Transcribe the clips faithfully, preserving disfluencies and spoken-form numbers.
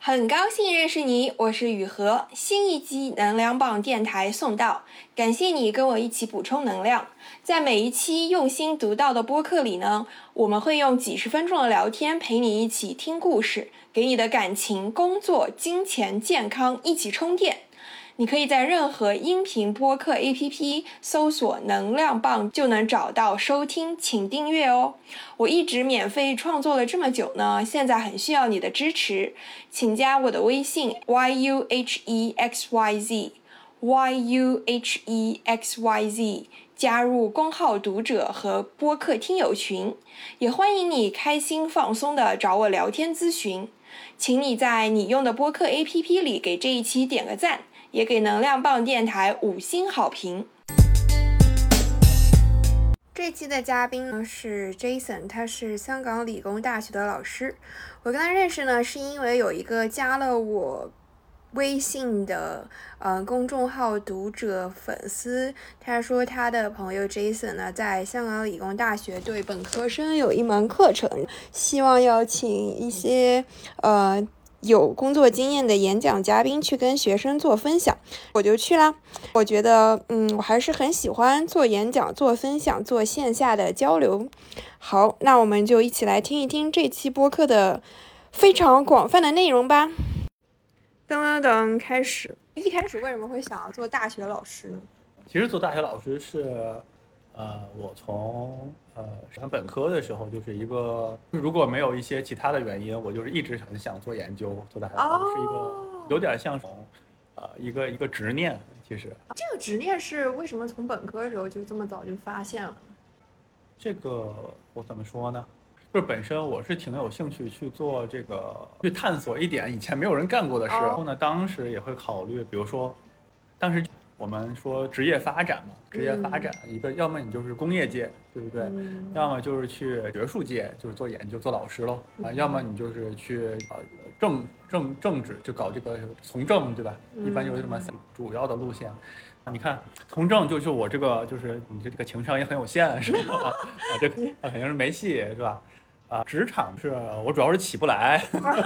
很高兴认识你，我是雨禾。新一期能量棒电台送到，感谢你跟我一起补充能量。在每一期用心读到的播客里呢，我们会用几十分钟的聊天陪你一起听故事，给你的感情、工作、金钱、健康一起充电。你可以在任何音频播客 A P P 搜索能量棒就能找到收听，请订阅哦。我一直免费创作了这么久呢，现在很需要你的支持，请加我的微信 Y U H E X Y Z Y U H E X Y Z， 加入公号读者和播客听友群，也欢迎你开心放松的找我聊天咨询。请你在你用的播客 A P P 里给这一期点个赞，也给能量棒电台五星好评。这期的嘉宾呢是 Jason， 他是香港理工大学的老师。我跟他认识呢是因为有一个加了我微信的呃公众号读者粉丝，他说他的朋友 Jason 呢在香港理工大学对本科生有一门课程，希望邀请一些呃有工作经验的演讲嘉宾去跟学生做分享，我就去啦。我觉得嗯我还是很喜欢做演讲、做分享、做线下的交流。好，那我们就一起来听一听这期播客的非常广泛的内容吧。噔噔噔，开始。一开始为什么会想要做大学老师呢？ 其实做大学老师是，呃，我从呃上本科的时候就是一个，如果没有一些其他的原因，我就是一直很想做研究，做大学老师、oh. 是一个有点像从，呃，一个一个执念。其实这个执念是为什么从本科的时候就这么早就发现了？ 这个我怎么说呢？就是本身我是挺有兴趣去做这个，去探索一点以前没有人干过的事。然后呢，当时也会考虑，比如说，当时我们说职业发展嘛，职业发展一个，要么你就是工业界，对不对？嗯、要么就是去学术界，就是做研究、做老师喽啊；要么你就是去呃政政政治，就搞这个从政，对吧？一般就是这么主要的路线。你看，从政就是我这个，就是你这个情商也很有限，是吧？啊，这个肯定是没戏，是吧？啊，职场是我主要是起不来，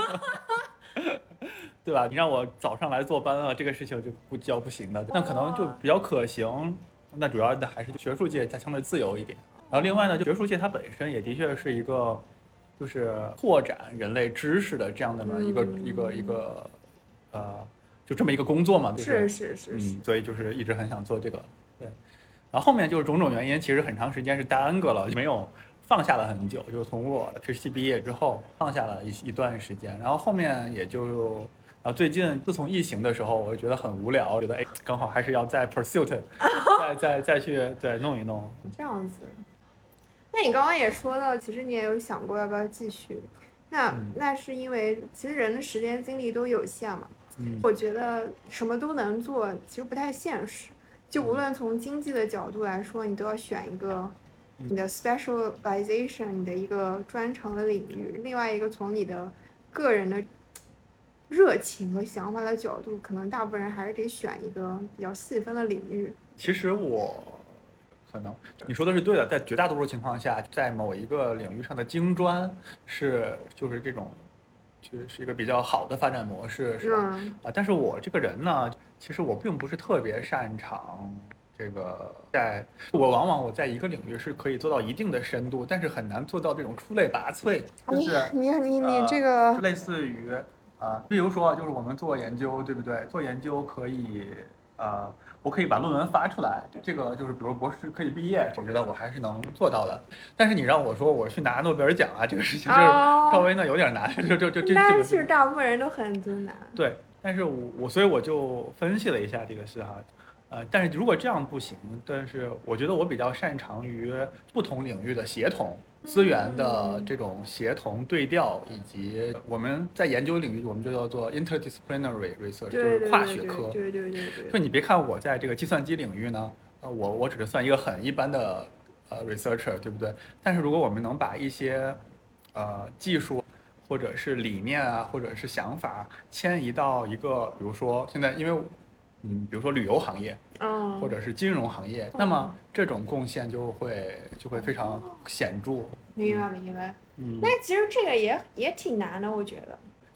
对吧？你让我早上来坐班啊，这个事情就不叫不行的。那可能就比较可行。那主要的还是学术界，它相对自由一点。然后另外呢，就学术界它本身也的确是一个，就是拓展人类知识的这样的呢一个、嗯、一个一个呃，就这么一个工作嘛，对、 就是是是是、 嗯，所以就是一直很想做这个。对，然后后面就是种种原因，其实很长时间是耽搁了，没有。放下了很久，就是从我实习毕业之后放下了一一段时间，然后后面也就，然后最近自从疫情的时候，我就觉得很无聊，觉得哎，刚好还是要再 pursuit， 再再再去对弄一弄。 这样子，那你刚刚也说到，其实你也有想过要不要继续，那、嗯、那是因为其实人的时间精力都有限嘛。嗯，我觉得什么都能做，其实不太现实。就无论从经济的角度来说，你都要选一个。你的 specialization， 你的一个专长的领域，另外一个从你的个人的热情和想法的角度，可能大部分人还是得选一个比较细分的领域。 其实我可能你说的是对的，在绝大多数情况下，在某一个领域上的精专是就是这种就是一个比较好的发展模式，是吧？嗯、啊，但是我这个人呢，其实我并不是特别擅长。这个在我往往我在一个领域是可以做到一定的深度，但是很难做到这种出类拔萃。就是你你你这个、 呃、类似于啊、呃，比如说就是我们做研究，对不对？做研究可以呃，我可以把论文发出来，这个就是比如博士可以毕业，我觉得我还是能做到的。但是你让我说我去拿诺贝尔奖啊，这个事情就是稍微呢有点难，就就就这。 但是大部分人都很艰难。 对，但是我我所以我就分析了一下这个事哈。呃，但是如果这样不行，但是我觉得我比较擅长于不同领域的协同资源的这种协同对调，以及我们在研究领域我们就叫做 interdisciplinary research， 就是跨学科。 对对对对。 所以你别看我在这个计算机领域呢，呃，我我只是算一个很一般的呃 researcher， 对不对？但是如果我们能把一些呃技术或者是理念啊，或者是想法迁移到一个，比如说现在因为。嗯，比如说旅游行业，嗯，或者是金融行业，嗯、那么这种贡献就会就会非常显著。 明白明白。嗯，那其实这个也也挺难的，我觉得。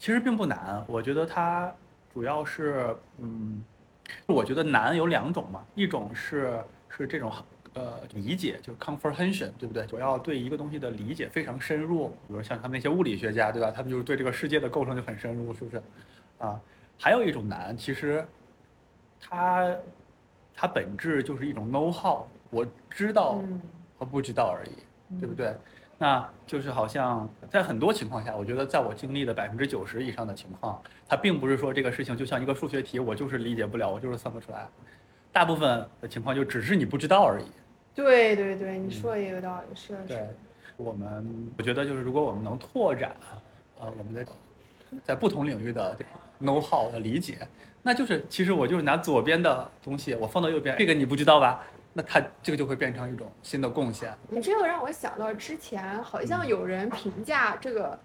其实并不难，我觉得它主要是，嗯，我觉得难有两种嘛，一种是是这种呃理解，就是 comprehension， 对不对？我要对一个东西的理解非常深入，比如像他们那些物理学家，对吧？他们就是对这个世界的构成就很深入，是不是？啊，还有一种难，其实它它本质就是一种 know how，我知道和不知道而已， 嗯、 对不对？那就是好像在很多情况下，我觉得在我经历的百分之九十以上的情况，它并不是说这个事情就像一个数学题，我就是理解不了，我就是算不出来。大部分的情况就只是你不知道而已。 对对对，你说的也有道理，是、嗯、 是。对，我们我觉得就是如果我们能拓展，呃，我们的在不同领域的 know how 的理解，那就是其实我就是拿左边的东西，我放到右边，这个你不知道吧？那它这个就会变成一种新的贡献。 你这个让我想到之前好像有人评价这个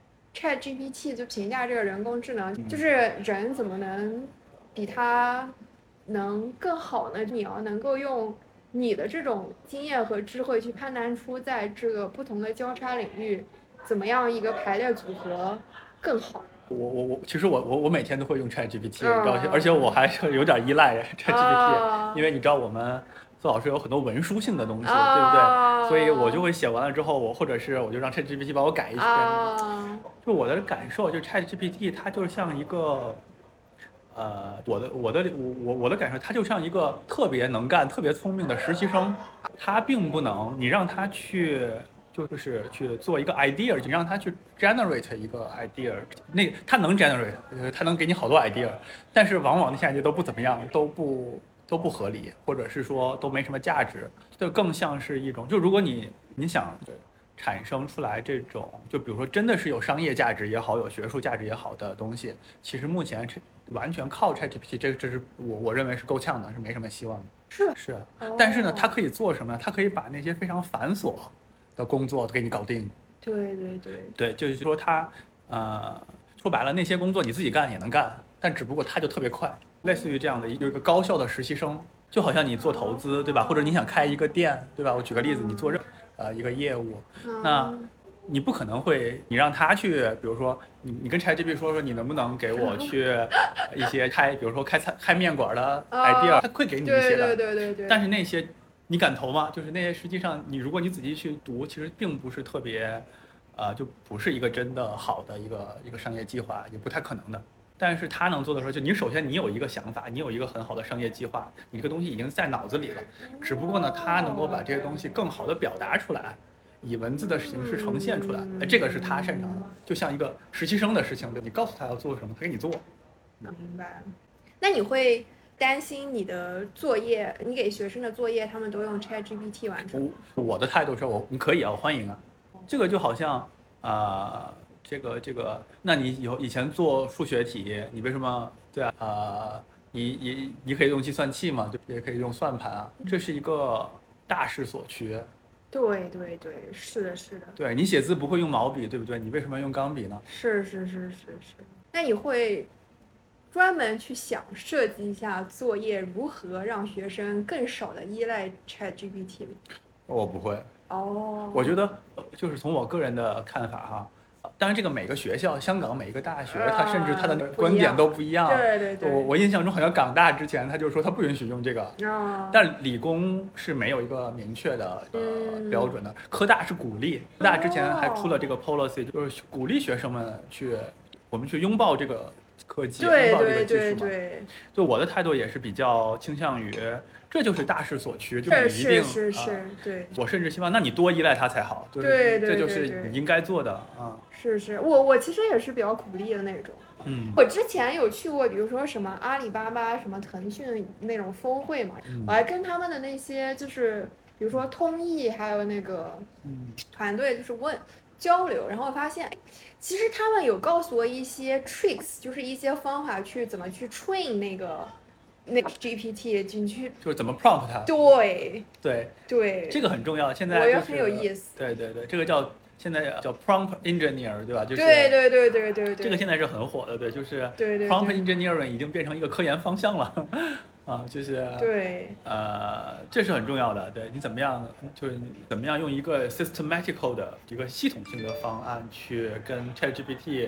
ChatGPT， 就评价这个人工智能，嗯、就是人怎么能比它能更好呢？你要能够用你的这种经验和智慧去判断出在这个不同的交叉领域，怎么样一个排列组合更好。 我我我，其实我我我每天都会用 ChatGPT， 你知道，而且我还是有点依赖 ChatGPT， 因为你知道我们做老师有很多文书性的东西，对不对？所以我就会写完了之后，我或者是我就让 ChatGPT 帮我改一遍。就我的感受，就 ChatGPT 它就像一个，呃，我的我的我我的感受，它就像一个特别能干、特别聪明的实习生，它并不能你让它去。就是去做一个 idea， 你让他去 generate 一个 idea， 那他能 generate， 他能给你好多 idea， 但是往往那些 idea 都不怎么样，都不都不合理，或者是说都没什么价值，就更像是一种，就如果你你想产生出来这种，就比如说真的是有商业价值也好，有学术价值也好的东西，其实目前完全靠 ChatGPT， 这这是我我认为是够呛的，是没什么希望的。 是是，但是呢，它可以做什么呢？它可以把那些非常繁琐的工作给你搞定。 对对对对，就是说他呃说白了，那些工作你自己干也能干，但只不过他就特别快，类似于这样的一个高效的实习生，就好像你做投资，对吧？或者你想开一个店，对吧？我举个例子，你做任呃一个业务，那你不可能会你让他去，比如说你你跟 ChatGPT 说说你能不能给我去一些开，比如说开餐开面馆的 idea， 他会给你一些的， 对对对对。 但是那些你敢投吗？就是那些实际上你如果你仔细去读，其实并不是特别，呃，就不是一个真的好的一个一个商业计划，也不太可能的。但是他能做的时候，就你首先你有一个想法，你有一个很好的商业计划，你这个东西已经在脑子里了，只不过呢，他能够把这些东西更好的表达出来，以文字的形式呈现出来，哎，这个是他擅长的，就像一个实习生的事情，你告诉他要做什么，他给你做。 明白。那你会担心你的作业，你给学生的作业，他们都用 ChatGPT 完成？ 我我的态度是我你可以啊，我欢迎啊。这个就好像啊、呃，这个这个，那你以后以前做数学题，你为什么对啊？呃，你你你可以用计算器嘛，就也可以用算盘啊，这是一个大势所趋。 对对对，是的，是的。 对，你写字不会用毛笔，对不对？你为什么要用钢笔呢？ 是是是是是。那你会专门去想设计一下作业如何让学生更少的依赖 ChatGPT 吗？ 我不会。 哦。 我觉得就是从我个人的看法哈。当然，这个每个学校，香港每一个大学，它甚至它的观点都不一样。 对对对。 我我印象中好像港大之前他就说他不允许用这个， 哦、 但理工是没有一个明确的呃标准的。科大是鼓励，科大之前还出了这个 policy，、哦、就是鼓励学生们去我们去拥抱这个科技， 对拥抱这个技术嘛。 对对对。 就我的态度也是比较倾向于。这就是大势所趋，就你一定是是是、 啊、 对。 我甚至希望，那你多依赖它才好，就是对对对对， 这就是你应该做的啊。 是是，我我其实也是比较鼓励的那种。 嗯。 我之前有去过，比如说什么阿里巴巴、什么腾讯那种峰会嘛， 嗯、 我还跟他们的那些就是，比如说通义还有那个团队就是问、嗯、交流，然后发现，其实他们有告诉我一些 tricks， 就是一些方法去怎么去 train 那个。那个 G P T 进去就是怎么 prompt 它。 对对对， 这个很重要。现在、就是、 我觉得很有意思。 对对对，这个叫现在叫 prompt engineer， 对吧？就是对对对对对对， 这个现在是很火的，对，就是 prompt engineering 已经变成一个科研方向了啊，就是对呃，这是很重要的。对你怎么样，就是怎么样用一个 systematical 的一个系统性的方案去跟 ChatGPT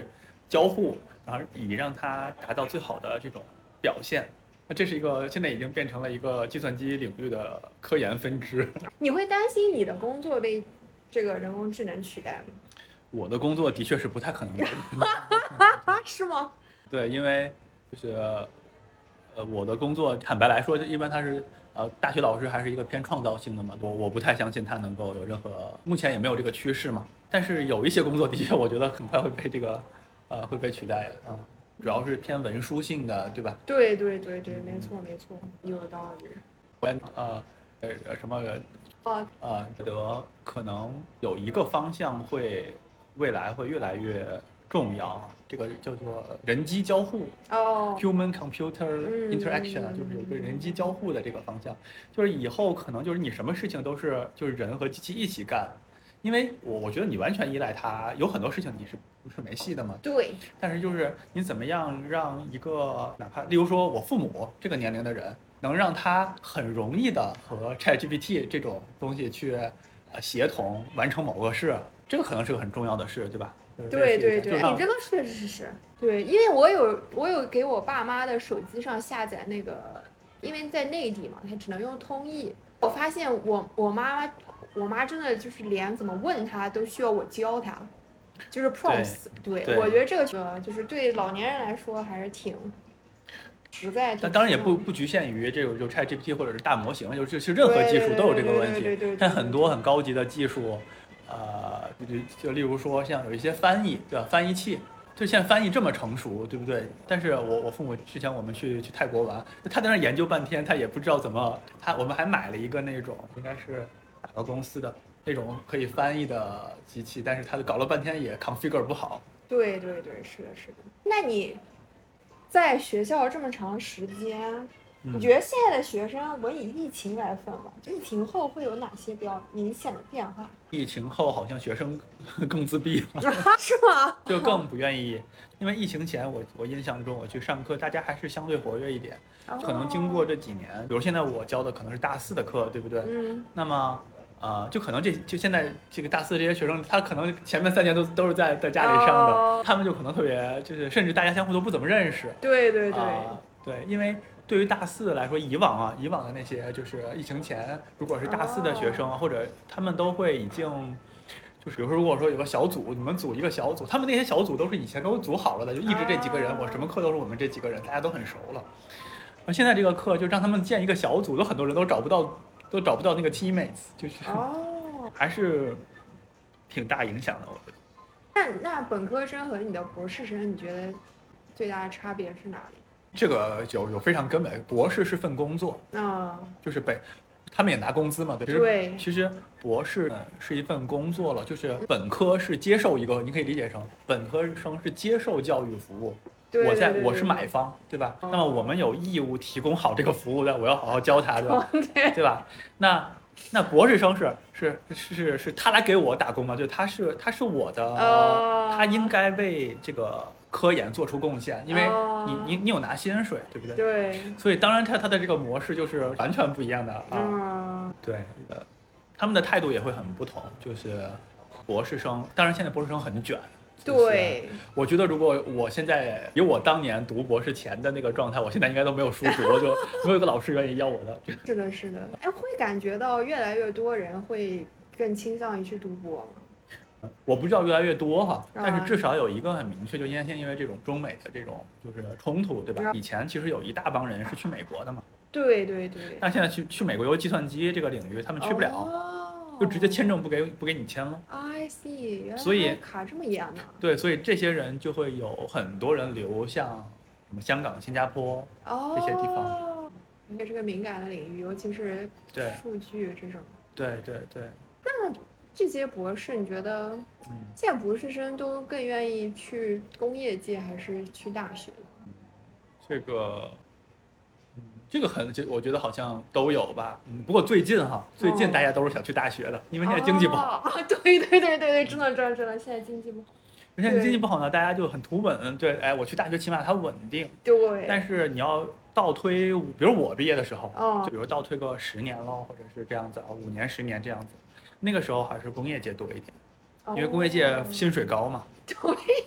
交互，然后以让它达到最好的这种表现。那这是一个现在已经变成了一个计算机领域的科研分支。 你会担心你的工作被这个人工智能取代吗？ 我的工作的确是不太可能的。 是吗？ 对，因为就是呃，我的工作坦白来说，一般它是呃，大学老师还是一个偏创造性的嘛，我我不太相信它能够有任何，目前也没有这个趋势嘛。但是有一些工作的确，我觉得很快会被这个呃会被取代啊、嗯，主要是偏文书性的，对吧？ 对对对对，没错没错，有道理。 我呃呃什么哦呃，觉得可能有一个方向会未来会越来越重要，这个叫做人机交互哦 ，human computer 嗯 interaction，、 嗯就是有一个人机交互的这个方向，就是以后可能就是你什么事情都是就是人和机器一起干，因为我我觉得你完全依赖它，有很多事情你是不是没戏的嘛？ 对， 但是就是你怎么样让一个哪怕例如说我父母这个年龄的人，能让他很容易的和 ChatGPT 这种东西去呃协同完成某个事，这个可能是个很重要的事，对吧？ 对对对， 哎， 你这个确实是对，因为我有我有给我爸妈的手机上下载那个，因为在内地嘛，它只能用通译。我发现我我妈我妈真的就是连怎么问她都需要我教她，就是 prompts。对， 对我觉得这个就是对老年人来说还是挺实在。 但当然也不不局限于这种就 ChatGPT 或者是大模型，就就是任何技术都有这个问题。但很多很高级的技术。呃，就就例如说像有一些翻译，对吧？翻译器，就现在翻译这么成熟，对不对？但是我我父母之前我们去去泰国玩，他在那研究半天，他也不知道怎么，他我们还买了一个那种应该是哪个公司的那种可以翻译的机器，但是他搞了半天也 configure 不好。 对对对，是的，是的。那你在学校这么长时间？你觉得现在的学生，我以疫情来分吧，疫情后会有哪些比较明显的变化？ 疫情后好像学生更自闭了， 是吗？ 就更不愿意，因为疫情前我我印象中我去上课，大家还是相对活跃一点，可能经过这几年，比如现在我教的可能是大四的课，对不对？ 嗯。 那么呃，就可能这就现在这个大四这些学生，他可能前面三年都都是在在家里上的，哦、他们就可能特别就是甚至大家相互都不怎么认识。 对对对、 呃、对，因为。对于大四来说，以往啊，以往的那些就是疫情前，如果是大四的学生，或者他们都会已经，就是比如说，如果说有个小组，你们组一个小组，他们那些小组都是以前都组好了的，就一直这几个人，我什么课都是我们这几个人，大家都很熟了。而现在这个课就让他们建一个小组，有很多人都找不到，都找不到那个 teammates， 就是还是挺大影响的，我觉得。 那那本科生和你的博士生，你觉得最大的差别是哪里？ 这个有有非常根本，博士是份工作， 啊、oh. 就是被他们也拿工资嘛，对。 对。 其实博士是一份工作了，就是本科是接受一个，你可以理解成本科生是接受教育服务， 对我在对对对我是买方，对吧？ Oh. 那么我们有义务提供好这个服务的，我要好好教他，对吧？ Oh, 对, 对吧？那那博士生是是是是是他来给我打工嘛？就他是他是我的， oh. 他应该为这个。科研做出贡献，因为你你你有拿薪水，对不对？ 对。 所以当然他他的这个模式就是完全不一样的啊。 嗯。 对的，他们的态度也会很不同。就是博士生，当然现在博士生很卷。 对。 我觉得如果我现在以我当年读博士前的那个状态，我现在应该都没有书读，就没有一个老师愿意要我的。 是的，是的。哎，会感觉到越来越多人会更倾向于去读博吗？ 我不知道越来越多哈，但是至少有一个很明确，就因为因为这种中美的这种就是冲突，对吧？以前其实有一大帮人是去美国的嘛， 对对对。 但现在去去美国，由计算机这个领域，他们去不了， 哦、 就直接签证不给不给你签了。 I see， 原来所以卡这么严呢。 对，所以这些人就会有很多人流向什么香港、新加坡、 哦、 这些地方。 这是个敏感的领域，尤其是数据这种。 对对对。 那这些博士，你觉得现在博士生都更愿意去工业界还是去大学？ 这个，这个很，我觉得好像都有吧。嗯，不过最近哈，最近大家都是想去大学的，哦、因为现在经济不好。 啊，对对对对对，真的真的真的，现在经济不好。 现在经济不好呢，大家就很图稳。对，哎，我去大学起码它稳定。 对。 但是你要倒推，比如我毕业的时候， 哦、 就比如倒推个十年咯，或者是这样子啊，五年、十年这样子。那个时候还是工业界多一点，因为工业界薪水高嘛。 对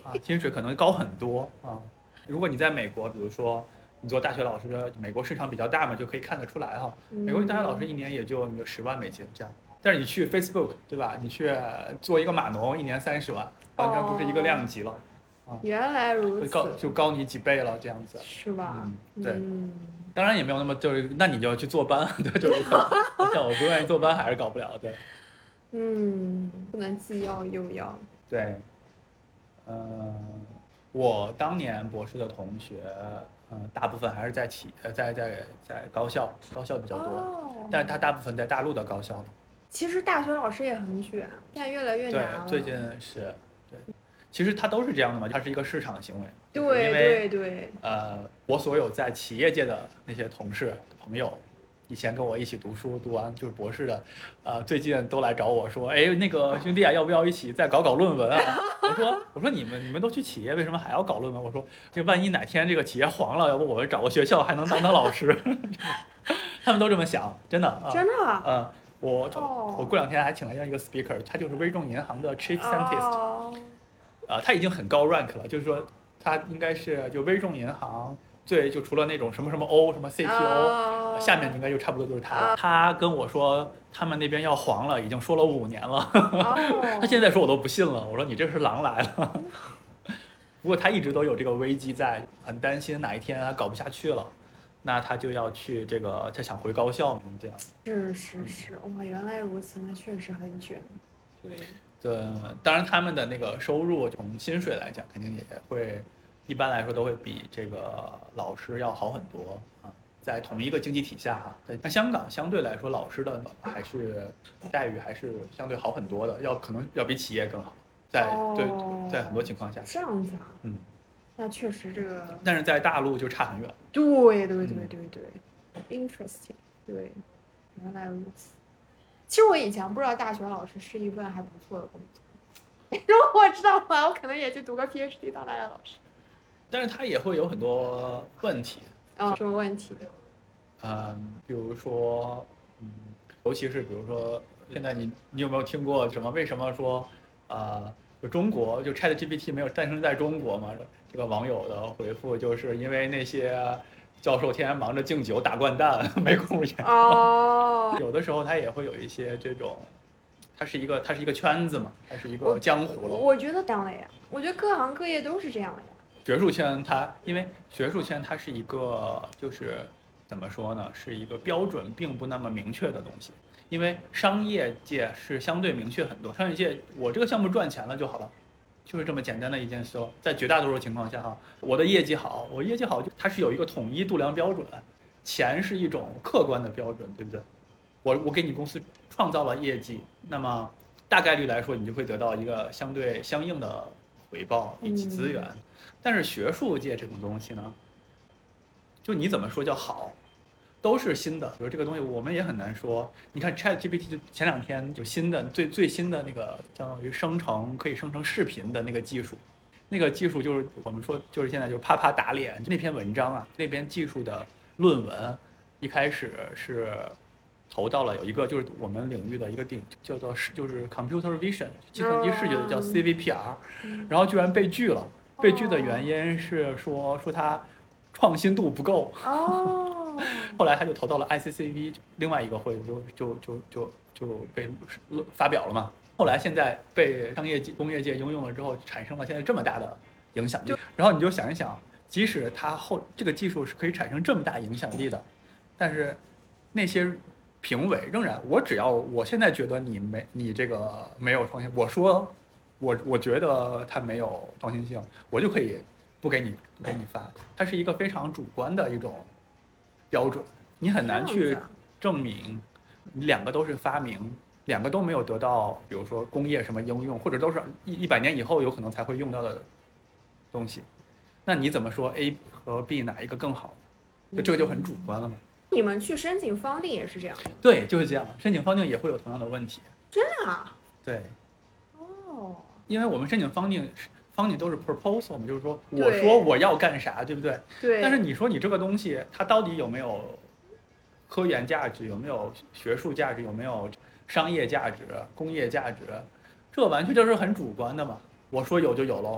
啊，薪水可能高很多啊。如果你在美国，比如说你做大学老师，美国市场比较大嘛，就可以看得出来哈。美国大学老师一年也就你十万美金这样，但是你去 Facebook 对吧？你去做一个码农，一年三十万，完全不是一个量级了。 哦、啊，原来如此， 高就高你几倍了这样子， 是吧？ 嗯，对。 嗯， 当然也没有那么就是，那你就要去坐班，对，就是像我不愿意坐班，还是搞不了，对。 嗯，不能既要又要。 对，嗯，我当年博士的同学，嗯，大部分还是在企，呃，在在在高校，高校比较多，哦、但是他大部分在大陆的高校。 其实大学老师也很卷，现在越来越难了。 对，最近是，对，其实它都是这样的嘛，它是一个市场行为。 对对对。 呃，我所有在企业界的那些同事朋友。以前跟我一起读书，读完就是博士的，呃，最近都来找我说，哎，那个兄弟啊，要不要一起再搞搞论文啊？我说，我说你们你们都去企业，为什么还要搞论文？我说，这万一哪天这个企业黄了，要不我们找个学校还能当当老师？他们都这么想，真的啊， 真的， 嗯，我、哦、我过两天还请了一个 speaker， 他就是微众银行的 chief scientist，啊、哦呃，他已经很高 rank 了，就是说他应该是就微众银行。对，就除了那种什么什么 O 什么 C T O，、oh, 下面应该就差不多就是他了。Oh. 他跟我说他们那边要黄了，已经说了五年了。Oh. 他现在说我都不信了，我说你这是狼来了。不过他一直都有这个危机在，很担心哪一天他搞不下去了，那他就要去这个，他想回高校这样。 是是是，哇，原来如此，那确实很卷。对。 对，当然他们的那个收入从薪水来讲，肯定也会。一般来说都会比这个老师要好很多啊，在同一个经济体下哈，在那香港相对来说老师的还是待遇还是相对好很多的，要可能要比企业更好，在、哦、对，在很多情况下这样子啊， 嗯， 那确实这个， 但是在大陆就差很远。 对对对对对、嗯、，interesting， 对，原来如此。其实我以前不知道大学老师是一份还不错的工作，如果我知道的话，我可能也去读个 P H D 当大学老师。 但是它也会有很多问题。 啊、哦，什么问题？ 嗯，比如说，嗯，尤其是比如说，现在你你有没有听过什么？为什么说，呃，就中国就 ChatGPT 没有诞生在中国嘛？这个网友的回复就是因为那些教授天天忙着敬酒打掼蛋，没工夫研究。哦。有的时候他也会有一些这种，它是一个它是一个圈子嘛，它是一个江湖了。 我, 我觉得这样的呀，我觉得各行各业都是这样的呀。 学术圈它，因为学术圈它是一个，就是怎么说呢，是一个标准并不那么明确的东西。因为商业界是相对明确很多，商业界我这个项目赚钱了就好了，就是这么简单的一件事。在绝大多数情况下哈，我的业绩好，我业绩好，它是有一个统一度量标准，钱是一种客观的标准，对不对？我我给你公司创造了业绩，那么大概率来说，你就会得到一个相对相应的回报以及资源。嗯，但是学术界这种东西呢，就你怎么说叫好，都是新的。比如这个东西我们也很难说。你看 ChatGPT 就前两天就新的最最新的那个相当于生成可以生成视频的那个技术，那个技术就是我们说就是现在就是啪啪打脸。那篇文章啊，那篇技术的论文一开始是投到了有一个就是我们领域的一个顶叫做就是 Computer Vision 计算机视觉的叫 C V P R， 然后居然被拒了。被拒的原因是说说他创新度不够。哦。后来他就投到了 I C C V 另外一个会就就就就就被发表了嘛。后来现在被商业界工业界应用了之后，产生了现在这么大的影响力。然后你就想一想，即使它后这个技术是可以产生这么大影响力的，但是那些评委仍然，我只要我现在觉得你没你这个没有创新，我说我我觉得它没有创新性，我就可以不给你不给你发。它是一个非常主观的一种标准，你很难去证明你两个都是发明，两个都没有得到比如说工业什么应用，或者都是一一百年以后有可能才会用到的东西，那你怎么说 A 和 B 哪一个更好？就这个就很主观了嘛。 你们去申请方定也是这样？ 对，就是这样，申请方定也会有同样的问题。 真的啊？ 对。 哦。 因为我们申请方定，方定都是 proposal， 就是说我说我要干啥，对不对？ 对。 但是你说你这个东西它到底有没有科研价值，有没有学术价值，有没有商业价值、工业价值，这完全就是很主观的嘛。我说有就有喽，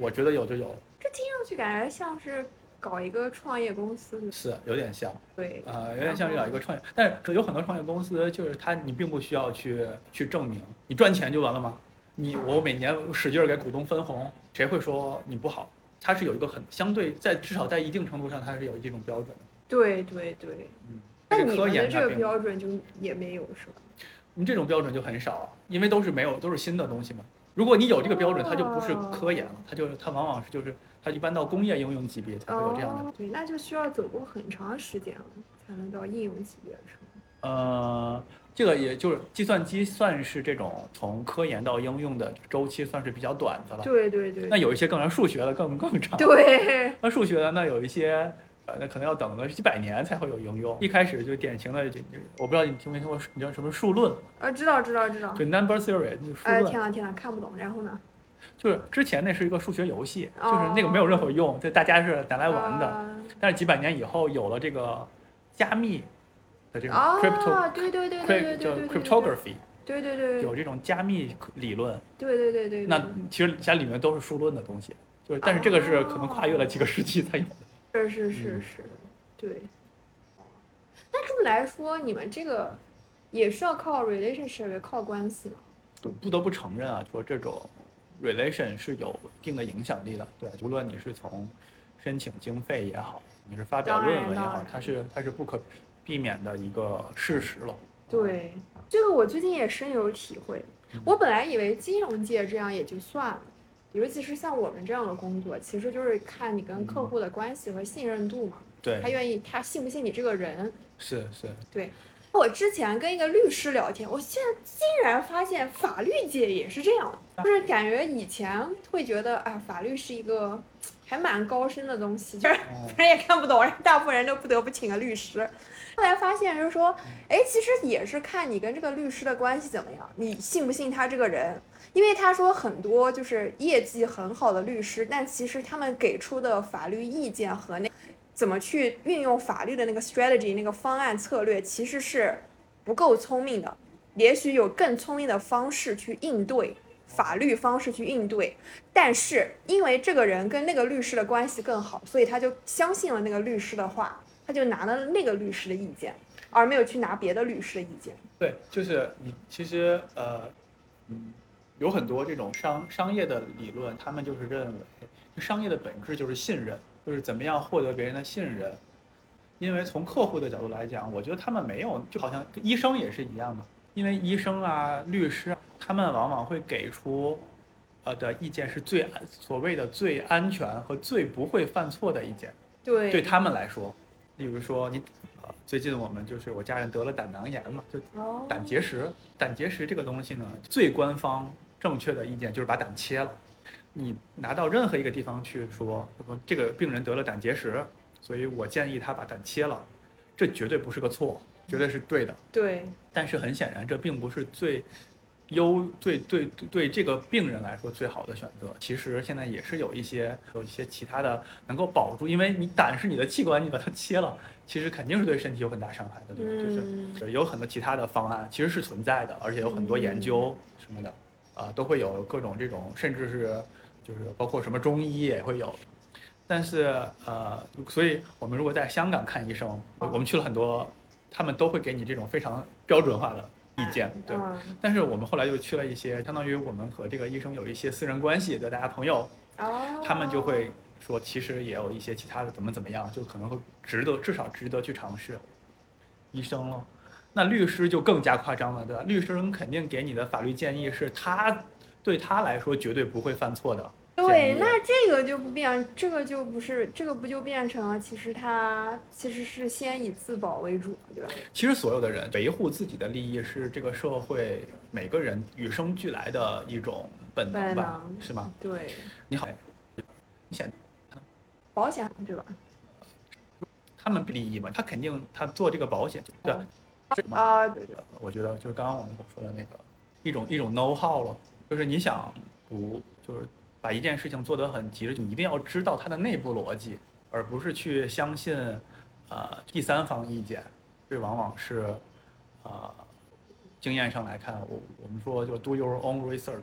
我觉得有就有。 这听上去感觉像是搞一个创业公司， 是有点像， 对， 呃，有点像搞一个创业，但是有很多创业公司就是它你并不需要去去证明，你赚钱就完了吗？你我每年使劲给股东分红，谁会说你不好？它是有一个很相对在至少在一定程度上它是有这种标准的。 对对对， 嗯， 那你们的科研这个标准就也没有是吧？ 你这种标准就很少，因为都是没有都是新的东西嘛。如果你有这个标准，它就不是科研了，它就它往往是就是它一般到工业应用级别才会有这样的。 哦、对，那就需要走过很长时间了，才能到应用级别是吗？ 呃，这个也就是计算机算是这种从科研到应用的周期算是比较短的了。 对对对。 那有一些更像数学的更更长。 对。 那数学的那有一些。呃，那可能要等个几百年才会有应用。一开始就典型的，我不知道你听没听过，你叫什么数论？ 啊，知道知道知道。 就 number theory，就数论。 哎，天呐天呐，看不懂。然后呢？ 就是之前那是一个数学游戏， 哦、 就是那个没有任何用，就大家是拿来玩的。 啊、 但是几百年以后有了这个加密的这种 crypto，、哦、对对对对对叫 cryptography， 对对对， 有这种加密理论。 对对对 对, 对。 那其实家里面都是数论的东西，就是但是这个是可能跨越了几个世纪才有的。 是是是是，嗯、对。那这么来说，你们这个也是要靠 relationship， 靠关系吗？ 不得不承认啊，说这种 relation 是有一定的影响力的。对，无论你是从申请经费也好，你是发表论文也好，它是它是不可避免的一个事实了。 对，这个我最近也深有体会。我本来以为金融界这样也就算了，尤其是像我们这样的工作，其实就是看你跟客户的关系和信任度嘛。 对， 他愿意，他信不信你这个人？ 是是。 对，我之前跟一个律师聊天，我现在竟然发现法律界也是这样，就是感觉以前会觉得啊，法律是一个还蛮高深的东西，就是反正也看不懂，大部分人都不得不请个律师。后来发现就是说，哎，其实也是看你跟这个律师的关系怎么样，你信不信他这个人。因为他说很多就是业绩很好的律师，但其实他们给出的法律意见和那怎么去运用法律的那个 strategy 那个方案策略其实是不够聪明的，也许有更聪明的方式去应对，法律方式去应对，但是因为这个人跟那个律师的关系更好，所以他就相信了那个律师的话，他就拿了那个律师的意见，而没有去拿别的律师的意见。 对，就是你其实呃嗯有很多这种商商业的理论，他们就是认为商业的本质就是信任，就是怎么样获得别人的信任。因为从客户的角度来讲，我觉得他们没有，就好像医生也是一样的，因为医生啊、律师，他们往往会给出呃的意见是最所谓的最安全和最不会犯错的意见。 对， 对他们来说，例如说你呃最近我们就是我家人得了胆囊炎嘛，就胆结石。胆结石这个东西呢，最官方正确的意见就是把胆切了。你拿到任何一个地方去说，这个病人得了胆结石，所以我建议他把胆切了，这绝对不是个错，绝对是对的。 对。 但是很显然，这并不是最优、最对对这个病人来说最好的选择。其实现在也是有一些有一些其他的能够保住，因为你胆是你的器官，你把它切了，其实肯定是对身体有很大伤害的，对吧？ 嗯、 就是有很多其他的方案，其实是存在的，而且有很多研究什么的，啊、呃，都会有各种这种，甚至是就是包括什么中医也会有。但是呃，所以我们如果在香港看医生，我们去了很多，他们都会给你这种非常标准化的意见，对。但是我们后来又去了一些，相当于我们和这个医生有一些私人关系的大家朋友，他们就会说，其实也有一些其他的怎么怎么样，就可能会值得，至少值得去尝试。医生咯，那律师就更加夸张了，对吧？律师肯定给你的法律建议是他对他来说绝对不会犯错的。 对，那这个就不变，这个就不是，这个不就变成了，其实他其实是先以自保为主，对吧？ 其实所有的人维护自己的利益是这个社会每个人与生俱来的一种本能吧，是吗？ 对。 你好，你想保险对吧？ 他们利益嘛，他肯定他做这个保险，对啊，对对。 我觉得就是刚刚我们说的那个一种一种 know how 了，就是你想不就是。把一件事情做得很极致，就一定要知道它的内部逻辑，而不是去相信，呃，第三方意见。这往往是，呃，经验上来看，我我们说就 do your own research，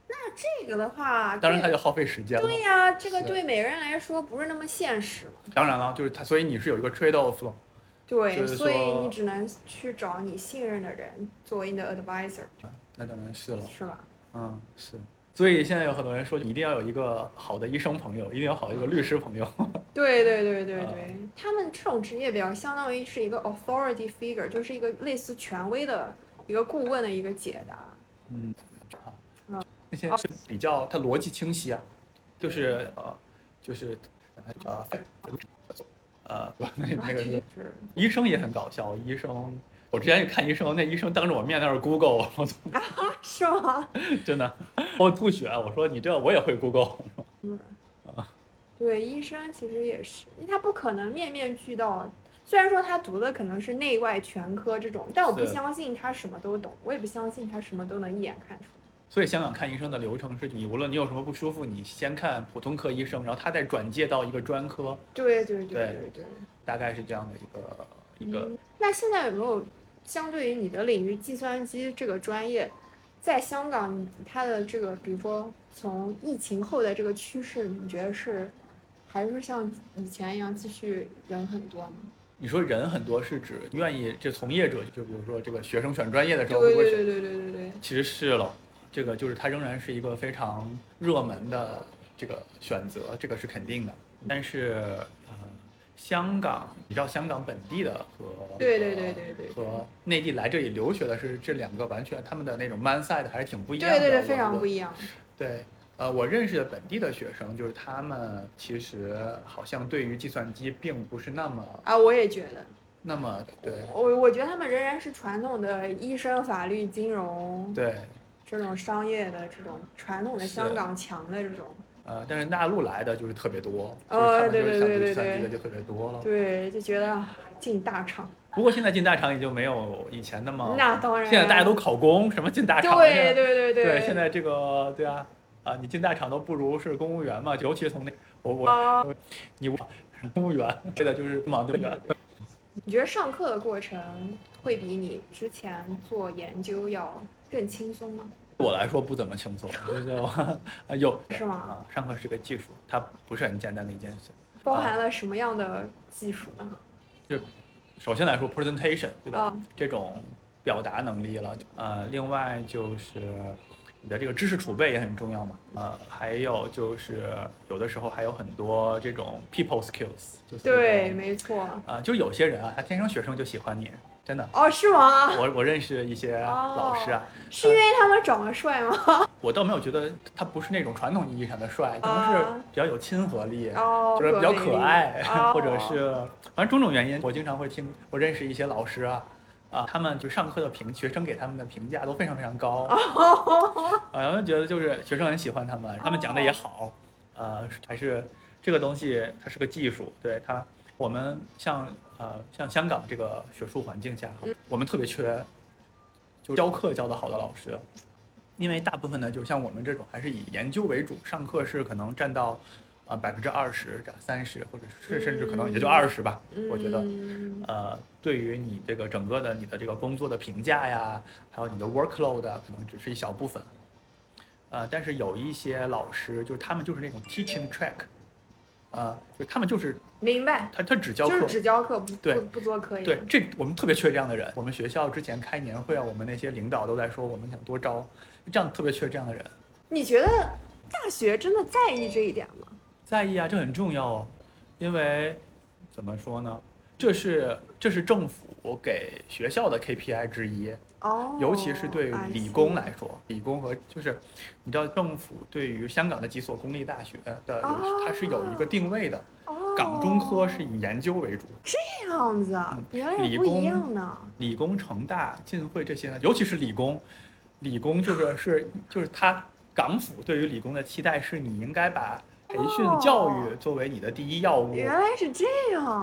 那这个的话， 当然它就耗费时间了。 对呀、啊，这个对每个人来说不是那么现实嘛。 当然了，就是它，所以你是有一个 trade off 了。 对，就是、所以你只能去找你信任的人作为你的 advisor。 那当然是了， 是吧？ 嗯，是。所以现在有很多人说，一定要有一个好的医生朋友，一定要好一个律师朋友。 对对对对对，嗯、他们这种职业比较相当于是一个 authority figure， 就是一个类似权威的一个顾问的一个解答。 嗯，好，嗯，那些是比较它逻辑清晰啊，就是呃，就是呃呃，那那个是医生也很搞笑，医生。我之前去看医生，那医生当着我面在那儿 Google， 我啊，是吗？ 真的，我吐血。我说你这我也会 Google。 嗯，啊，对，医生其实也是，他不可能面面俱到。虽然说他读的可能是内外全科这种，但我不相信他什么都懂，我也不相信他什么都能一眼看出来。 所以香港看医生的流程是你无论你有什么不舒服，你先看普通科医生，然后他再转介到一个专科。 对对对对对对， 大概是这样的一个一个、 嗯。那现在有没有？相对于你的领域，计算机这个专业，在香港它的这个，比如说从疫情后的这个趋势，你觉得是还是像以前一样继续人很多吗？ 你说人很多是指愿意这从业者，就比如说这个学生选专业的时候， 对对对对对对对， 其实是了，这个就是它仍然是一个非常热门的这个选择，这个是肯定的，但是。香港，你知道香港本地的和对对对对对和内地来这里留学的是这两个完全他们的那种 mindset 还是挺不一样的。 对对对，非常不一样。 对，呃，我认识的本地的学生，就是他们其实好像对于计算机并不是那么啊，我也觉得。 那么对， 我我觉得他们仍然是传统的医生、法律、金融， 对这种商业的这种传统的香港强的这种。 呃，但是大陆来的就是特别多， 哦， 就是对对对对对对，就特别多了。 对，就觉得进大厂。 不过现在进大厂也就没有以前那么， 那当然， 现在大家都考公，什么进大厂？ 对对对对对，现在这个对啊啊，你进大厂都不如是公务员嘛，尤其从那我我、啊、你公务员，这个就是忙对吧？ 你觉得上课的过程会比你之前做研究要更轻松吗？ 对我来说不怎么轻松，就有是吗？ 啊，上课是个技术，它不是很简单的一件事。 包含了什么样的技术呢？ 就首先来说 presentation， 对吧？ 嗯、 这种表达能力了，呃，另外就是你的这个知识储备也很重要嘛，呃，还有就是有的时候还有很多这种 people skills， 就是对，没错。 啊、呃，就有些人啊，他天生学生就喜欢你。真的哦，是吗？ 我我认识一些老师啊， 哦、是因为他们长得帅吗？ 我倒没有觉得他不是那种传统意义上的帅，可能是比较有亲和力， 哦、 就是比较可爱， 哦、 或者是反正种种原因。我经常会听，我认识一些老师啊，啊，他们就上课的评学生给他们的评价都非常非常高， 哦、 啊，然后觉得就是学生很喜欢他们，他们讲的也好，呃，还是这个东西它是个技术，对它。我们像呃像香港这个学术环境下，我们特别缺就教课教得好的老师，因为大部分呢就像我们这种还是以研究为主，上课是可能占到啊百分之二十、三十，或者是甚至可能也就二十吧。 嗯、 我觉得呃对于你这个整个的你的这个工作的评价呀，还有你的 workload 可能只是一小部分。呃，但是有一些老师就是他们就是那种 teaching track。啊、呃，就他们就是明白， 他他只教课， 就是只教课，不对不做科研。 对，这我们特别缺这样的人。我们学校之前开年会啊，我们那些领导都在说，我们想多招，这样特别缺这样的人。 你觉得大学真的在意这一点吗？ 在意啊，这很重要哦，因为怎么说呢，这是这是政府给学校的 K P I 之一。 哦， 尤其是对理工来说，理工和就是你知道政府对于香港的几所公立大学的， 哦、 它是有一个定位的。 哦、 港中科是以研究为主。 这样子啊，原来理不一样呢。 理工、成大、浸会这些呢，尤其是理工，理工就是是就是它港府对于理工的期待是你应该把培训教育作为你的第一要务。 哦、原来是这样。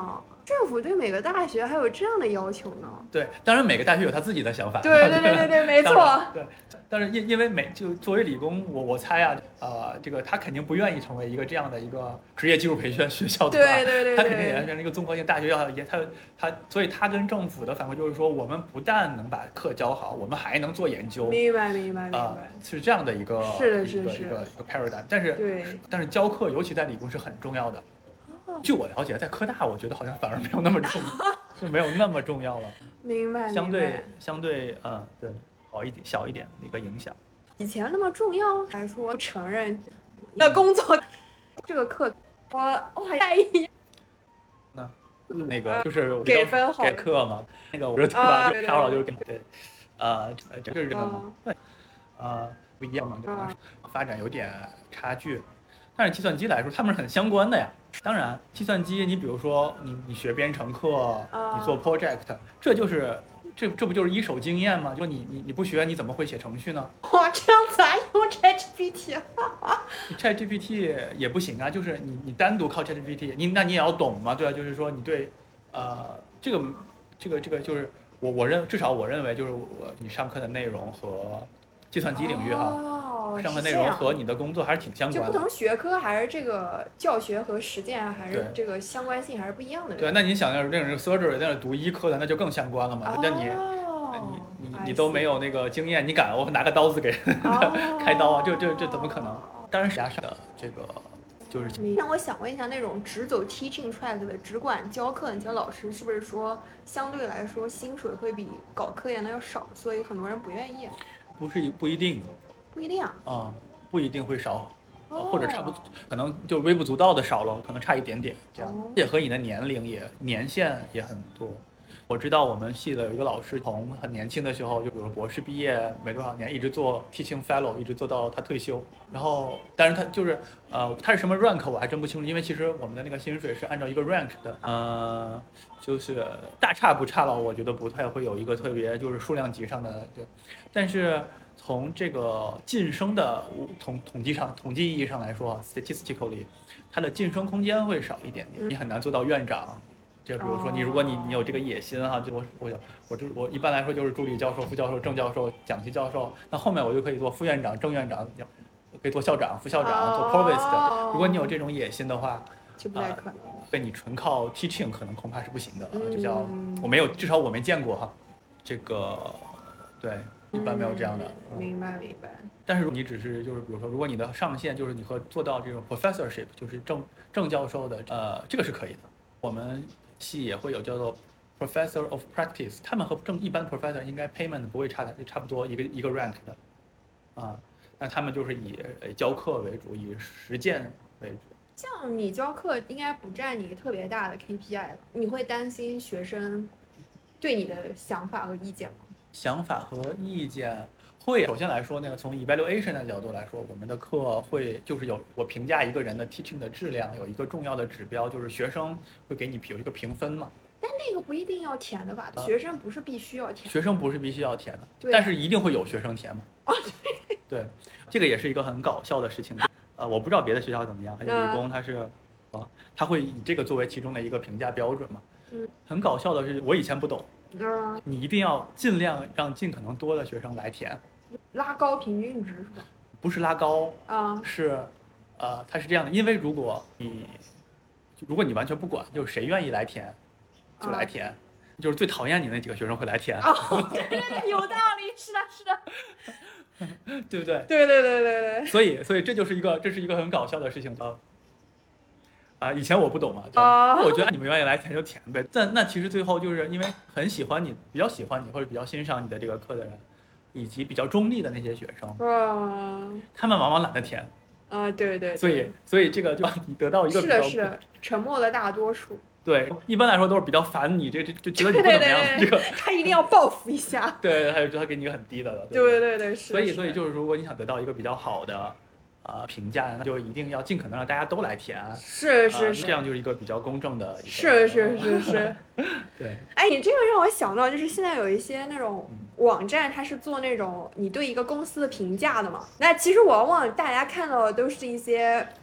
政府对每个大学还有这样的要求呢？ 对，当然每个大学有他自己的想法。 对对对对对，没错。 对，但是因因为每就作为理工，我我猜啊，呃，这个他肯定不愿意成为一个这样的一个职业技术培训学校， 对吧？对对对， 他肯定也要成一个综合性大学要也他他，所以他跟政府的反馈就是说，我们不但能把课教好，我们还能做研究。 明白明白明白， 呃，是这样的一个是的是是一个一个 paradigm， 但是对， 但是教课尤其在理工是很重要的。据我了解，在科大我觉得好像反而没有那么重要，就没有那么重要了。 明白， 相对相对嗯对好一点小一点的一个影响。 以前那么重要来说，承认的工作这个课我我还在意。 那那个就是给分好给课嘛，那个我说对吧？就卡老就是给对，呃，这就是这个嘛，对，呃，不一样嘛，对吧？发展有点差距。但是计算机来说，他们是很相关的呀。当然，计算机，你比如说你你学编程课，你做 project， 这就是这这不就是一手经验吗？就你你你不学，你怎么会写程序呢？ 哇，这样子还用 ChatGPT 啊 ？ChatGPT 也不行啊，就是你你单独靠 ChatGPT， 你那你也要懂嘛，对吧？就是说你对，呃，这个这个这个就是我我认至少我认为就是我你上课的内容和计算机领域哈。 哦上课内容和你的工作还是挺相关的， 就不同学科还是这个教学和实践还是这个相关性还是不一样的。 对，那你想要那种 surgery 那是读医科的，那就更相关了嘛。那、 哦、 你你你你都没有那个经验，你敢我拿个刀子给人、哦、开刀啊？这这这怎么可能？当然，加上的这个就是。 让我想问一下，那种只走 teaching track 的，只管教课的那些老师，是不是说相对来说薪水会比搞科研的要少，所以很多人不愿意？ 不是不一定。 不一定啊， 嗯，不一定会少，哦、或者差不多，可能就微不足道的少了，可能差一点点这样。也、哦、和你的年龄也年限也很多。我知道我们系的有一个老师，从很年轻的时候，就比如博士毕业没多少年，一直做 teaching fellow， 一直做到他退休。然后，但是他就是呃，他是什么 rank 我还真不清楚，因为其实我们的那个薪水是按照一个 rank 的，呃，就是大差不差了，我觉得不太会有一个特别就是数量级上的，对，但是。从这个晋升的统统计上、统计意义上来说 ，statistically， 它的晋升空间会少一点点，你很难做到院长。就比如说你，如果你你有这个野心哈，就我我我就我一般来说就是助理教授、副教授、正教授、讲席教授，那后面我就可以做副院长、正院长，可以做校长、副校长、做 provost。如果你有这种野心的话， 就不太可能。 被你纯靠 teaching 可能恐怕是不行的，就叫我没有，至少我没见过哈，这个对。一般没有这样的， 嗯、明白明白。 但是你只是就是比如说，如果你的上限就是你和做到这种 professorship， 就是正正教授的，呃，这个是可以的。我们系也会有叫做 professor of practice， 他们和正一般 professor 应该 payment 不会差的，差不多一个一个 rank 的，啊，那他们就是以教课为主，以实践为主。 像你教课应该不占你特别大的 K P I 了，你会担心学生对你的想法和意见吗？ 想法和意见会，首先来说，那个从 evaluation 的角度来说，我们的课会就是有我评价一个人的 teaching 的质量，有一个重要的指标，就是学生会给你有一个评分嘛。 但那个不一定要填的吧？呃、学生不是必须要填。 学生不是必须要填的， 对、 但是一定会有学生填嘛。 哦， 对。对，这个也是一个很搞笑的事情。呃，我不知道别的学校怎么样，还有理工它是，啊，他会以这个作为其中的一个评价标准嘛。 嗯。 很搞笑的是，我以前不懂。 嗯， 你一定要尽量让尽可能多的学生来填， 拉高平均值是吧？ 不是拉高啊， 是，呃，它是这样的，因为如果你，如果你完全不管，就是谁愿意来填，就来填，啊、就是最讨厌你那几个学生会来填。 哦，对对对，有道理，是的，是的，对不对？ 对对对对对。 所以，所以这就是一个，这是一个很搞笑的事情啊。啊，以前我不懂嘛， 啊， 我觉得你们愿意来填就填呗。但那其实最后就是因为很喜欢你，比较喜欢你或者比较欣赏你的这个课的人，以及比较中立的那些学生， 啊， 他们往往懒得填。 啊，对 对, 对。 所以，所以这个就你得到一个是的，是的，沉默的大多数。 对，一般来说都是比较烦你，这这就觉得你不怎么样，这个他一定要报复一下。 对，还有他给你一个很低的了。 对对对，是。 所以，所以就是如果你想得到一个比较好的。啊、呃，评价那就一定要尽可能让大家都来填， 是是是、 呃，这样就是一个比较公正的一个。 是是是是， 对。 哎，你这个让我想到，就是现在有一些那种网站，它是做那种你对一个公司的评价的嘛。那其实往往大家看到的都是一些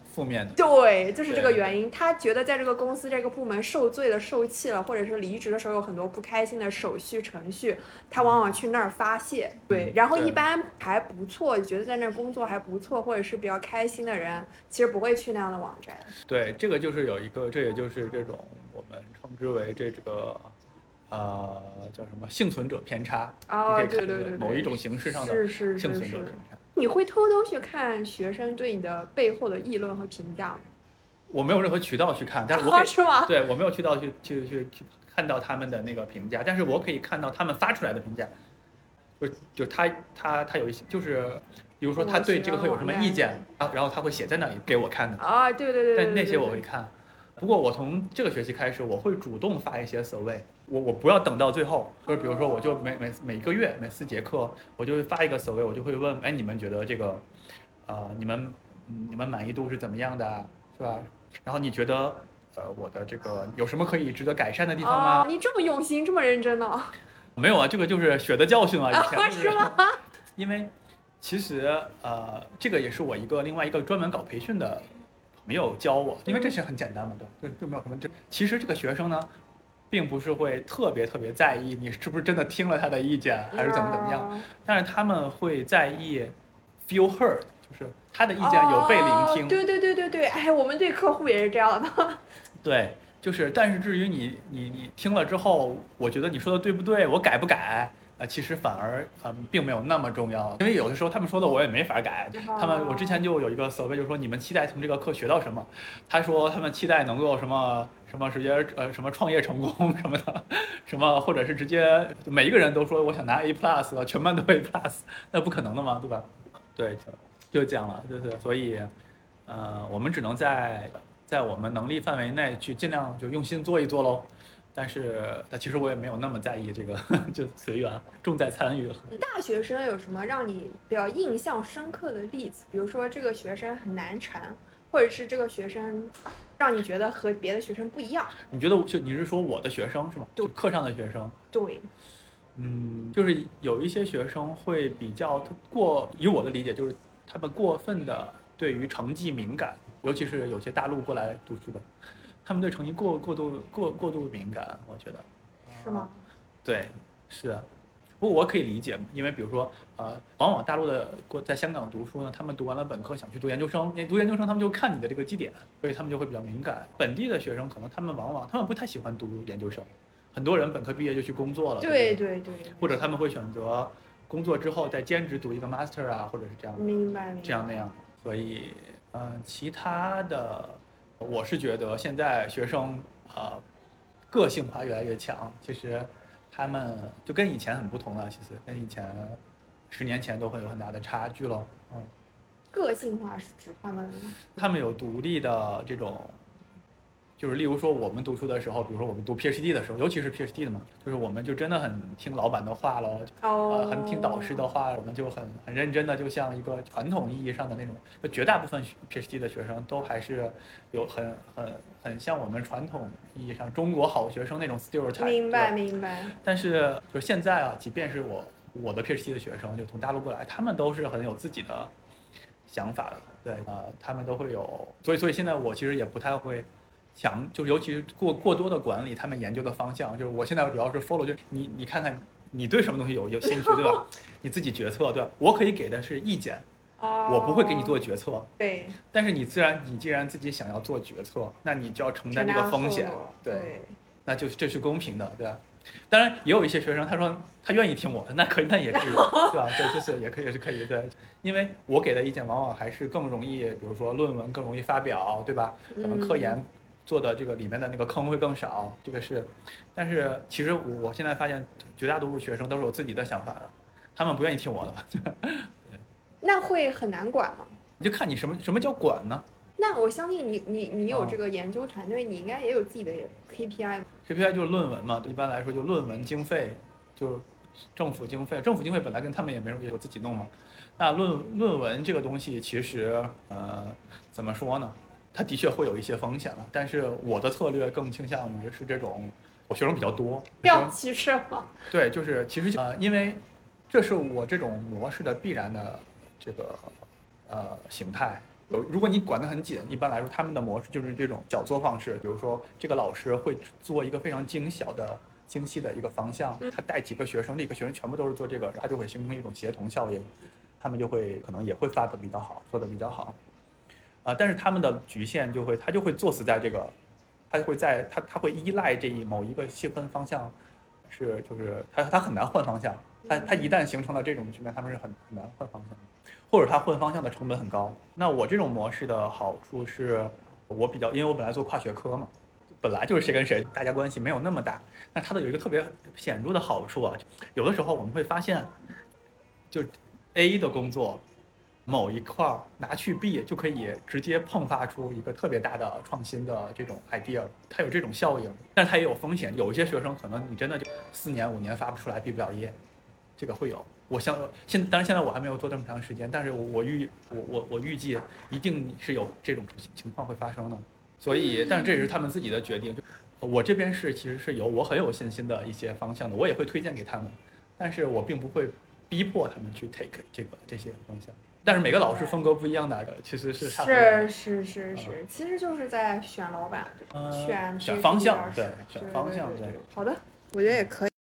负面的。 对，就是这个原因。他觉得在这个公司这个部门受罪了、受气了，或者是离职的时候有很多不开心的手续程序，他往往去那儿发泄。对，然后一般还不错，觉得在那儿工作还不错，或者是比较开心的人，其实不会去那样的网站。 对，这个就是有一个，这也就是这种我们称之为这个。呃，叫什么幸存者偏差？ 哦，对对对， 某一种形式上的幸存者偏差。 你会偷偷去看学生对你的背后的议论和评价吗？ 我没有任何渠道去看，但是我可以、 哦、是吗？ 对，我没有渠道去去去去看到他们的那个评价，但是我可以看到他们发出来的评价。就就他他他有一些，就是比如说他对这个课有什么意见，然后他会写在那里给我看的。 啊，对对对。 但那些我会看。不过我从这个学期开始，我会主动发一些 survey， 我我不要等到最后，就是比如说我就每每每个月每四节课，我就会发一个 survey， 我就会问，哎，你们觉得这个，呃，你们你们满意度是怎么样的，是吧？然后你觉得，呃，我的这个有什么可以值得改善的地方吗？ 哦、你这么用心，这么认真呢？ 没有啊，这个就是血的教训啊，以前、 啊、是吗？ 因为其实呃，这个也是我一个另外一个专门搞培训的。没有教我，因为这是很简单嘛，对，就就没有什么这。其实这个学生呢，并不是会特别特别在意你是不是真的听了他的意见，还是怎么怎么样，但是他们会在意 feel heard， 就是他的意见有被聆听。 哦、对对对对对，哎，我们对客户也是这样的。 对，就是，但是至于你你你听了之后，我觉得你说的对不对，我改不改？呃，其实反而嗯并没有那么重要，因为有的时候他们说的我也没法改。他们我之前就有一个 survey，就是说你们期待从这个课学到什么？他说他们期待能够什么什么直接呃什么创业成功什么的，什么或者是直接每一个人都说我想拿 A plus， 全班都 A plus， 那不可能的嘛，对吧？对，就这样了，就是所以呃我们只能在在我们能力范围内去尽量就用心做一做喽。但是，但其实我也没有那么在意这个，就随缘，重在参与。 大学生有什么让你比较印象深刻的例子？比如说这个学生很难缠，或者是这个学生让你觉得和别的学生不一样？ 你觉得就你是说我的学生是吗？就课上的学生？ 对。 嗯，就是有一些学生会比较过，以我的理解就是他们过分的对于成绩敏感，尤其是有些大陆过来读书的。他们对成绩过过度过过度敏感，我觉得， 是吗？ 对，是。不过我可以理解，因为比如说，呃，往往大陆的过在香港读书呢，他们读完了本科想去读研究生，读研究生他们就看你的这个绩点，所以他们就会比较敏感。本地的学生可能他们往往他们不太喜欢读研究生，很多人本科毕业就去工作了， 对对 对, 对， 或者他们会选择工作之后再兼职读一个 master 啊，或者是这样， 明白， 这样那样。所以，嗯、呃，其他的。我是觉得现在学生啊、呃，个性化越来越强，其实他们就跟以前很不同了。其实跟以前十年前都会有很大的差距了。嗯， 个性化是指他们他们有独立的这种，就是例如说我们读书的时候，比如说我们读 PhD 的时候，尤其是 PhD 的嘛，就是我们就真的很听老板的话喽， 哦、 呃，很听导师的话，我们就很很认真的，就像一个传统意义上的那种，就绝大部分 PhD 的学生都还是有很很很像我们传统意义上中国好学生那种 stereotype。 明白明白。 但是就是现在啊，即便是我我的 PhD 的学生，就从大陆过来，他们都是很有自己的想法的，对啊、呃，他们都会有，所以所以现在我其实也不太会。强就是尤其是过过多的管理他们研究的方向，就是我现在主要是 follow， 就你你看看你对什么东西有有兴趣，对吧？你自己决策，对吧？我可以给的是意见， 哦， 我不会给你做决策， 对。 但是你自然你既然自己想要做决策，那你就要承担这个风险，对， 对， 那就这是公平的，对吧？当然也有一些学生他说他愿意听我的，那可以，那也可以，对吧？对，就是也可以，也是可以，对，因为我给的意见往往还是更容易，比如说论文更容易发表，对吧？可能科研。嗯做的这个里面的那个坑会更少，这个是，但是其实我现在发现绝大多数学生都是有自己的想法的，他们不愿意听我的。 那会很难管吗？ 你就看你什么什么叫管呢？ 那我相信你你你有这个研究团队，哦、你应该也有自己的 K P I。K P I 就是论文嘛，一般来说就论文经费，就是政府经费，政府经费本来跟他们也没有，也有自己弄嘛。那论论文这个东西其实呃怎么说呢？它的确会有一些风险了，但是我的策略更倾向于是这种，我学生比较多， 不要歧视嘛。 对，就是其实呃，因为这是我这种模式的必然的这个呃形态， 有如果你管得很紧，一般来说他们的模式就是这种脚做方式，比如说这个老师会做一个非常精小的精细的一个方向，他带几个学生，那个学生全部都是做这个，他就会形成一种协同效应，他们就会可能也会发得比较好，做得比较好，啊、呃，但是他们的局限就会他就会作死在这个，他会在他他会依赖这一某一个细分方向，是就是他他很难换方向，他他一旦形成了这种局面，他们是很很难换方向的。或者它换方向的成本很高。那我这种模式的好处是，我比较，因为我本来做跨学科嘛，本来就是谁跟谁大家关系没有那么大。那它的有一个特别显著的好处啊，有的时候我们会发现，就 A 的工作某一块拿去 B 就可以直接迸发出一个特别大的创新的这种 idea， 它有这种效应，但它也有风险。有一些学生可能你真的就四年五年发不出来，毕不了业，这个会有。我想现当然现在我还没有做这么长时间，但是我我预我我我预计一定是有这种情况会发生的，所以但是这也是他们自己的决定。我这边是其实是有我很有信心的一些方向的，我也会推荐给他们，但是我并不会逼迫他们去 take 这个这些方向。但是每个老师风格不一样的，其实是差不多的。 是是是是、嗯，其实就是在选老板， 呃、 选选方向，对，选方向，对。 好的，我觉得也可以。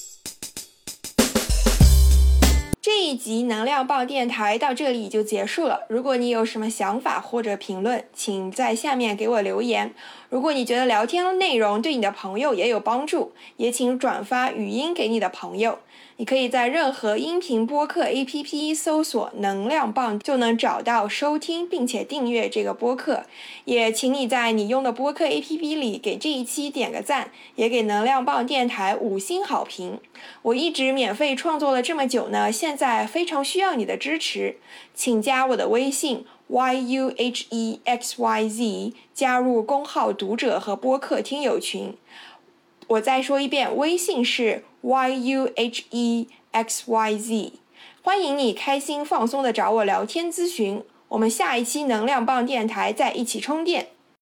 这一集能量棒电台到这里就结束了。如果你有什么想法或者评论，请在下面给我留言。如果你觉得聊天内容对你的朋友也有帮助，也请转发语音给你的朋友。你可以在任何音频播客 A P P 搜索能量棒就能找到收听并且订阅这个播客。也请你在你用的播客 A P P 里给这一期点个赞，也给能量棒电台五星好评。我一直免费创作了这么久呢，现在非常需要你的支持，请加我的微信 Y U H E X Y Z， 加入公号读者和播客听友群。我再说一遍，微信是 Y U H E X Y Z， 欢迎你开心放松的找我聊天咨询。我们下一期能量棒电台再一起充电。